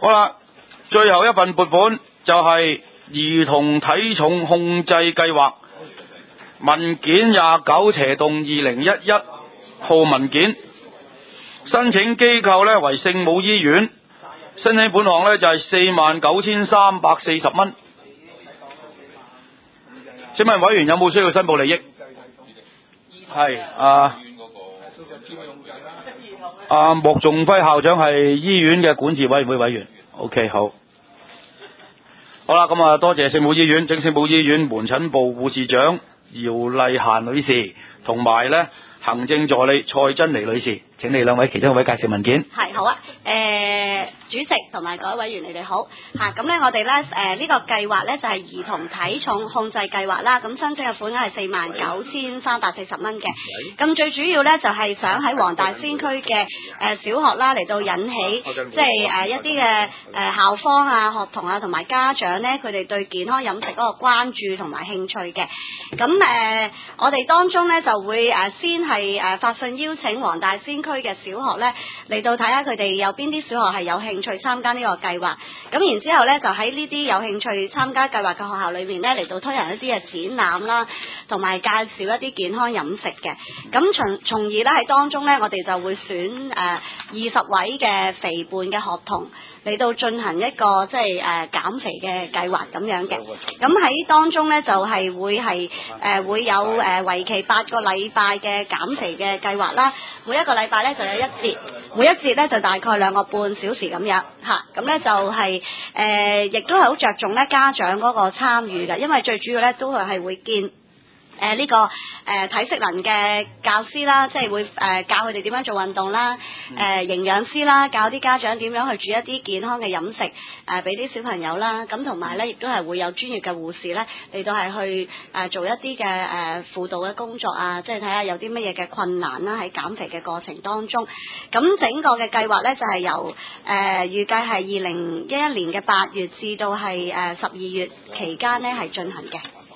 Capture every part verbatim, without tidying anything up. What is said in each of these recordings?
好啦，最後一份撥款就係兒童體重控制計劃文件廿九斜洞二零一一號文件，申請機構呢為聖母醫院，申請本項呢就係四萬九千三百四十蚊。請問委員有冇需要申報利益？係啊，啊莫仲輝校長係醫院嘅管治委員會委員。OK， 好。好啦，咁啊，多謝聖母醫院、整聖母醫院門診部護士長姚麗嫻女士，同埋咧行政助理蔡珍妮女士，請你兩位其中一位介紹文件。 係好啊，誒、呃、主席同埋各位委員你哋好嚇，咁、啊、咧我哋咧誒呢個計劃咧就係、是、兒童體重控制計劃啦，咁申請嘅款額係四萬九千三百四十蚊嘅，咁最主要咧就係、是、想喺黃大仙區嘅誒、呃、小學啦嚟到引起即係誒一啲嘅誒校方啊、學童啊同埋家長咧，佢哋對健康飲食嗰個關注同埋興趣嘅，咁誒、呃、我哋當中咧就會誒先係誒發信邀請黃大仙區嘅小學咧嚟到睇下佢哋有邊啲小學係有興趣參加呢個計劃，咁然之後咧就喺呢啲有興趣參加計劃嘅學校裏面咧嚟到推行一啲嘅展覽啦，同埋介紹一啲健康飲食嘅，咁從從而咧喺當中咧我哋就會選誒二十位嘅肥胖嘅學童嚟到進行一個即係誒減肥嘅計劃咁樣嘅，咁喺當中咧就係會係誒會有誒為期八個禮拜嘅減肥嘅計劃啦，每一個禮拜咧就有一節，每一節咧就大概兩個半小時咁樣嚇，咁咧就係誒亦都係好着重咧家長嗰個參與嘅，因為最主要咧都係係會見。誒、呃、呢、這個誒、呃、體適能嘅教師啦，即係會誒、呃、教佢哋點樣做運動啦，誒、呃、營養師啦，教啲家長點樣去煮一啲健康嘅飲食誒俾啲小朋友啦，咁同埋咧亦都係會有專業嘅護士咧嚟到係去誒、呃、做一啲嘅誒輔導嘅工作啊，即係睇下有啲乜嘢嘅困難啦喺減肥嘅過程當中，咁整個嘅計劃咧就係、是、由誒、呃、預計係二零一一年嘅八月至到係誒十二月期間咧係進行嘅。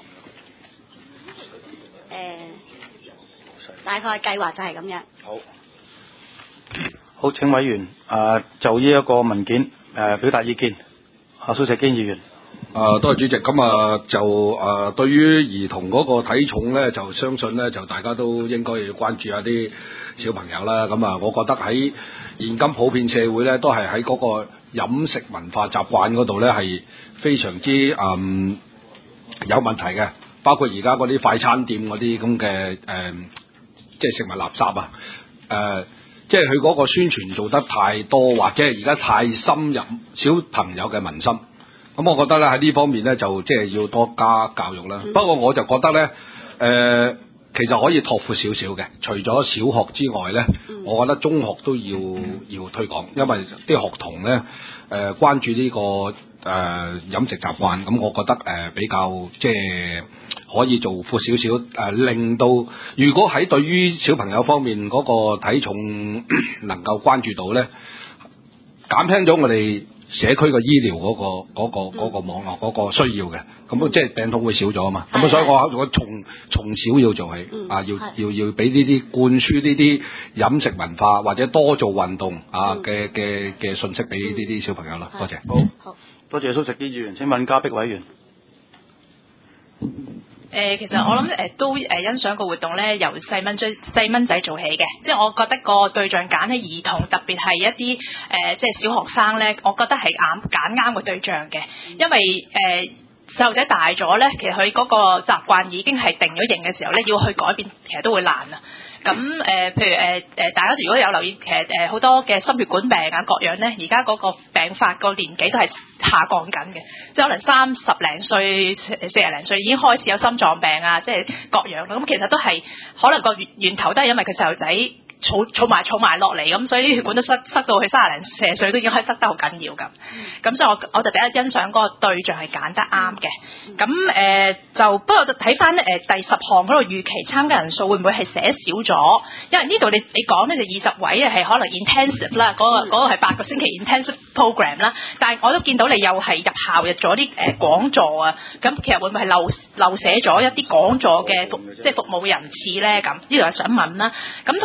誒、呃，大概計劃就係咁樣。 好，好，請委員啊，就呢一個文件誒、呃、表達意見。阿蘇錫堅議員。 啊，多謝主席。咁啊，就啊，對於兒童嗰個體重咧，就相信咧，就大家都應該要關注下啲小朋友啦。咁啊，我覺得喺現今普遍社會咧，都係喺嗰個飲食文化習慣嗰度咧，係非常之嗯有問題嘅。包括而家嗰啲快餐店嗰啲咁嘅誒，即係食物垃圾啊！誒、呃，即係佢嗰個宣傳做得太多，或者係而家太深入小朋友嘅民心。咁、嗯、我覺得咧喺呢方面咧，就即係要多加教育啦。嗯、不過我就覺得咧，誒、呃，其實可以拓闊少少嘅。除咗小學之外咧，嗯、我覺得中學都要要推廣，因為啲學童咧誒、呃、關注呢、這個。誒、呃、飲食習慣，咁、嗯、我覺得誒、呃、比較即係可以做闊少少，誒令到如果喺對於小朋友方面嗰個體重能夠關注到咧，減輕咗我哋社區嘅醫療嗰、嗰個嗰、嗰個嗰、嗰個網絡嗰個需要嘅，咁即係病痛會少咗啊嘛，咁、嗯、所以我我從從小要做起，嗯、啊要要要俾呢啲灌輸呢啲飲食文化或者多做運動啊嘅嘅嘅信息俾呢啲小朋友啦，多謝。 好。好多謝蘇錫堅議員，請問嘉碧委員。 誒、呃，其實我諗誒、呃、都誒、呃、欣賞個活動咧，由細蚊追細蚊仔做起嘅，即係我覺得個對象揀喺兒童，特別係一啲誒、呃、即係小學生咧，我覺得係啱揀啱個對象嘅，因為誒細路仔大咗咧，其實佢嗰個習慣已經係定咗型嘅時候咧，要去改變其實都會難啊。咁誒、呃，譬如誒誒、呃，大家如果有留意，其實誒好、呃、多嘅心血管病啊，各樣咧，而家嗰個病發個年紀都係下降緊嘅，即係可能三十零歲、四十零歲已經開始有心臟病啊，即係各樣啦。咁其實都係可能個源源頭都係因為佢細路仔儲儲埋儲埋落嚟，咁所以啲血管都塞塞到去三十零四十歲都已經可以塞得好緊要咁。咁、嗯、所以我我就第一欣賞嗰個對象係揀得啱嘅。咁誒、呃、就不過睇翻咧誒第十項嗰度預期參加人數會唔會係寫少咗？因為呢度你你講咧就二十位係可能 intensive 啦，嗰、那個嗰、那個係八個星期 intensive program 啦。但係我都見到你又係入校入咗啲誒講座啊。咁其實會唔會係漏漏寫咗一啲講座嘅服即係服務人次咧？咁呢度係想問啦。咁同埋咧就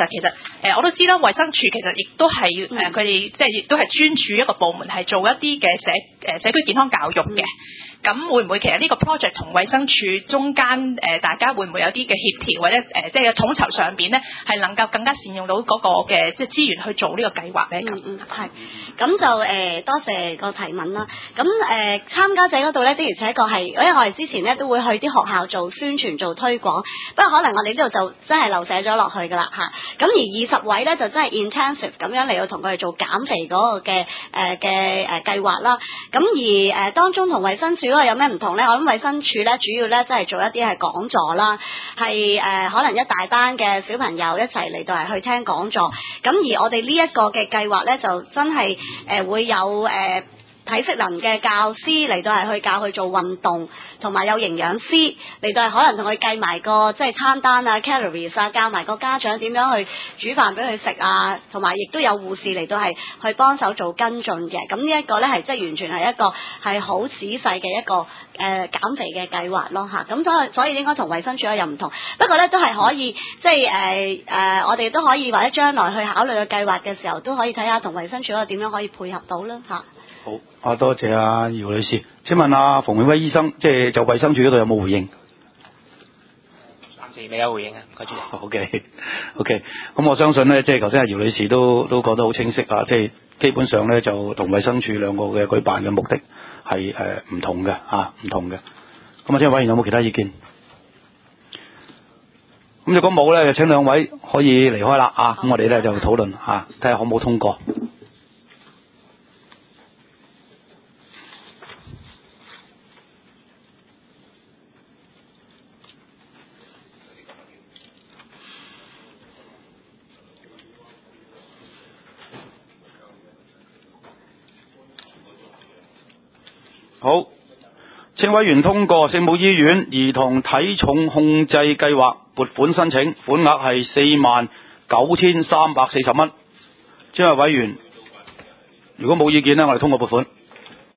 實其實誒、呃、我都知啦，衛生署其實亦都係誒佢哋即係亦都係專署一個部門係做一啲嘅社誒社區健康教育嘅。咁、嗯、會唔會其實呢個 project 同衛生署中間誒、呃、大家會唔會有啲嘅協調或者誒、呃、即係統籌上邊咧係能夠更加善用到嗰個嘅即係資源去做呢個計劃咧？咁嗯嗯係，咁就誒、呃、多謝個提問啦。咁誒、呃、參加者嗰度咧的而且確係，因為我哋之前咧都會去啲學校做宣傳做推廣，不過可能我哋呢度就真係流寫咗落去㗎啦嚇。咁而二十位咧就真係 intensive 咁樣嚟到同佢哋做減肥嗰個嘅誒嘅誒計劃啦。咁而誒、呃、當中同衛生署嗰個有咩唔同咧？我諗衛生署咧主要咧真係做一啲係講座啦，係誒、呃、可能一大班嘅小朋友一齊嚟到係去聽講座。咁而我哋呢一個嘅計劃咧就真係誒、呃、會有誒。呃體適能嘅教師嚟到係去教佢做運動，同埋有營養師嚟到係可能同佢計埋個即係餐單啊、calories 啊，教埋個家長點樣去煮飯俾佢食啊，同埋亦都有護士嚟到係去幫手做跟進嘅。咁呢一個咧係即係完全係一個係好仔細嘅一個誒、呃、減肥嘅計劃咯嚇。咁所以所以應該同衛生署又唔同，不過咧都係可以即係誒誒，我哋都可以或者將來去考慮嘅計劃嘅時候，都可以睇下同衛生署嗰個點樣可以配合到啦嚇。 好，啊多謝啊姚女士。請問啊馮永威醫生，即係就衛生署嗰度有冇回應？ 暫時未有回應啊，唔該主席。 O K O K， 咁我相信咧，即係頭先阿姚女士都都講得好清晰啊，即係基本上咧就同衛生署兩個嘅舉辦嘅目的係誒唔同嘅啊，唔同嘅。咁啊，請委員有冇其他意見？咁如果冇咧，就請兩位可以離開啦啊！咁我哋咧就討論嚇，睇下可唔可通過。好，請委員通過聖母醫院兒童體重控制計劃撥款申請，款額係四萬九千三百四十蚊。請問委員，如果冇意見呢，我哋通過撥款。